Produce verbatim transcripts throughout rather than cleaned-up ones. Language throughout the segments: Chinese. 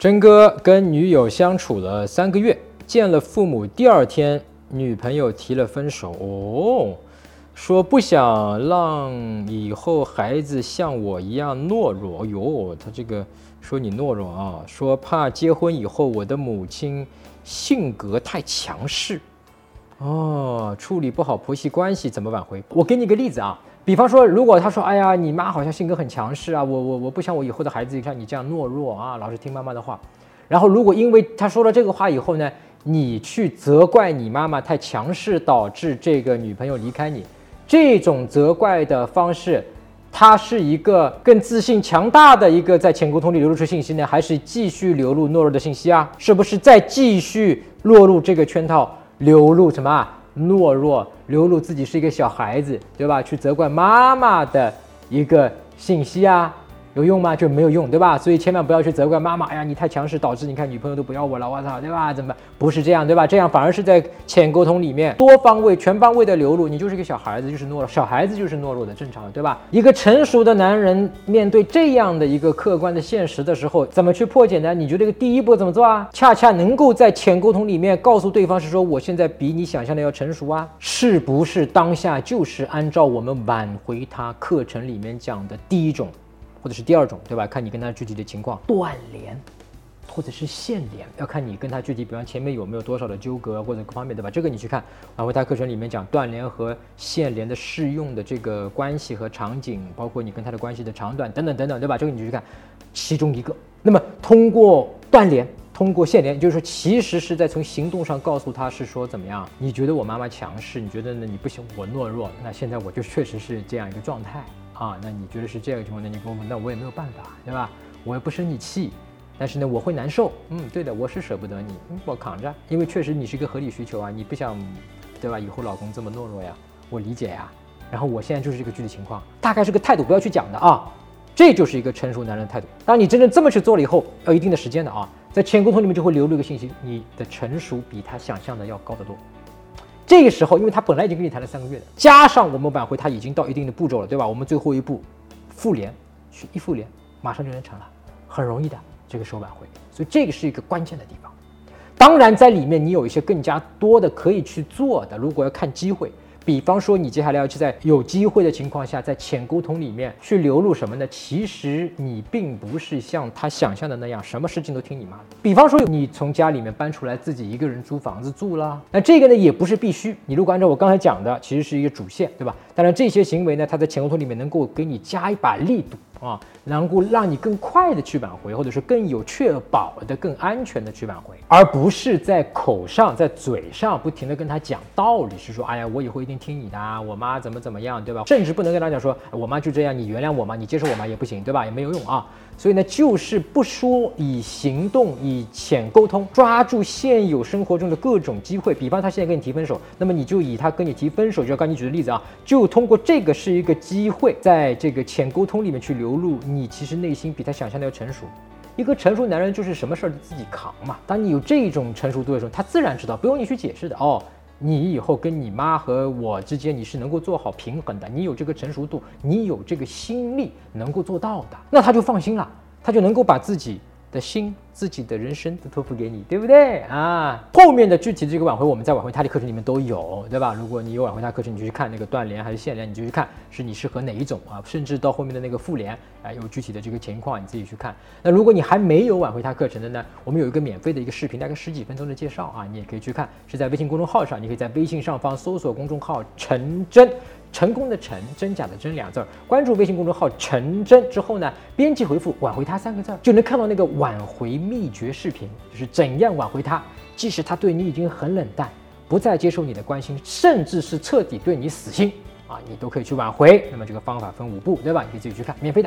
真哥跟女友相处了三个月，见了父母第二天，女朋友提了分手。哦，说不想让以后孩子像我一样懦弱。哟，他这个说你懦弱啊，说怕结婚以后我的母亲性格太强势。哦，处理不好婆媳关系怎么挽回？我给你个例子啊，比方说，如果他说，哎呀，你妈好像性格很强势啊，我我我不想我以后的孩子像你这样懦弱啊，老是听妈妈的话。然后，如果因为他说了这个话以后呢，你去责怪你妈妈太强势，导致这个女朋友离开你，这种责怪的方式，它是一个更自信强大的一个在前沟通里流露出信息呢，还是继续流露懦弱的信息啊？是不是再继续落入这个圈套？流露什么啊？懦弱，流露自己是一个小孩子，对吧？去责怪妈妈的一个信息啊，有用吗？就没有用，对吧？所以千万不要去责怪妈妈，哎呀，你太强势，导致你看女朋友都不要我了，我操，对吧？怎么不是这样，对吧？这样反而是在浅沟通里面多方位、全方位的流露，你就是一个小孩子，就是懦弱，小孩子就是懦弱的，正常的，对吧？一个成熟的男人面对这样的一个客观的现实的时候，怎么去破解呢？你觉得这个第一步怎么做啊？恰恰能够在浅沟通里面告诉对方是说，我现在比你想象的要成熟啊，是不是当下就是按照我们挽回他课程里面讲的第一种？或者是第二种，对吧？看你跟他具体的情况，断联或者是限联，要看你跟他具体，比方前面有没有多少的纠葛或者各方面，对吧？这个你去看挽回他课程里面讲断联和限联的适用的这个关系和场景，包括你跟他的关系的长短等等等等，对吧？这个你就去看其中一个。那么通过断联，通过限联，就是说其实是在从行动上告诉他是说怎么样？你觉得我妈妈强势，你觉得呢？你不行，我懦弱，那现在我就确实是这样一个状态。啊，那你觉得是这个情况？那你跟我，那我也没有办法，对吧？我也不生你气，但是呢，我会难受。嗯，对的，我是舍不得你，嗯，我扛着，因为确实你是一个合理需求啊，你不想，对吧？以后老公这么懦弱呀，我理解呀。然后我现在就是这个具体情况，大概是个态度，不要去讲的啊，这就是一个成熟男人的态度。当你真正这么去做了以后，要一定的时间的啊，在前沟通里面就会流露一个信息，你的成熟比他想象的要高得多。这个时候，因为他本来已经跟你谈了三个月了，加上我们挽回他已经到一定的步骤了，对吧？我们最后一步复联，去一复联，马上就能成了，很容易的。这个时候挽回，所以这个是一个关键的地方。当然，在里面你有一些更加多的可以去做的，如果要看机会。比方说，你接下来要去在有机会的情况下，在浅沟通里面去流露什么呢？其实你并不是像他想象的那样，什么事情都听你妈的。比方说，你从家里面搬出来，自己一个人租房子住了，那这个呢也不是必须。你如果按照我刚才讲的，其实是一个主线，对吧？当然，这些行为呢，它在浅沟通里面能够给你加一把力度啊，能够让你更快的去挽回，或者是更有确保的、更安全的去挽回，而不是在口上、在嘴上不停的跟他讲道理，是说，哎呀，我以后一定听你的啊，我妈怎么怎么样，对吧？甚至不能跟他讲说，我妈就这样，你原谅我吗？你接受我吗？也不行，对吧？也没有用啊。所以呢，就是不说，以行动，以浅沟通，抓住现有生活中的各种机会。比方他现在跟你提分手，那么你就以他跟你提分手，就像刚才你举的例子啊，就通过这个是一个机会，在这个浅沟通里面去流露，你其实内心比他想象的要成熟。一个成熟男人就是什么事儿都自己扛嘛。当你有这种成熟度的时候，他自然知道，不用你去解释的哦。你以后跟你妈和我之间，你是能够做好平衡的，你有这个成熟度，你有这个心力能够做到的，那他就放心了，他就能够把自己的心、自己的人生都托付给你，对不对啊？后面的具体的这个挽回，我们在挽回他的课程里面都有，对吧？如果你有挽回他课程，你就去看那个断联还是限联，你就去看是你适合哪一种啊，甚至到后面的那个复联啊，有具体的这个情况，你自己去看。那如果你还没有挽回他课程的呢，我们有一个免费的一个视频，大概十几分钟的介绍啊，你也可以去看，是在微信公众号上，你可以在微信上方搜索公众号陈真。成功的成，真假的真两字儿，关注微信公众号陈真之后呢，编辑回复挽回他三个字，就能看到那个挽回秘诀视频，就是怎样挽回他，即使他对你已经很冷淡，不再接受你的关心，甚至是彻底对你死心啊，你都可以去挽回。那么这个方法分五步，对吧？你可以自己去看，免费的。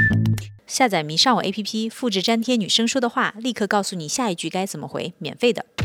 下载迷上我 A P P， 复制粘贴女生说的话，立刻告诉你下一句该怎么回，免费的。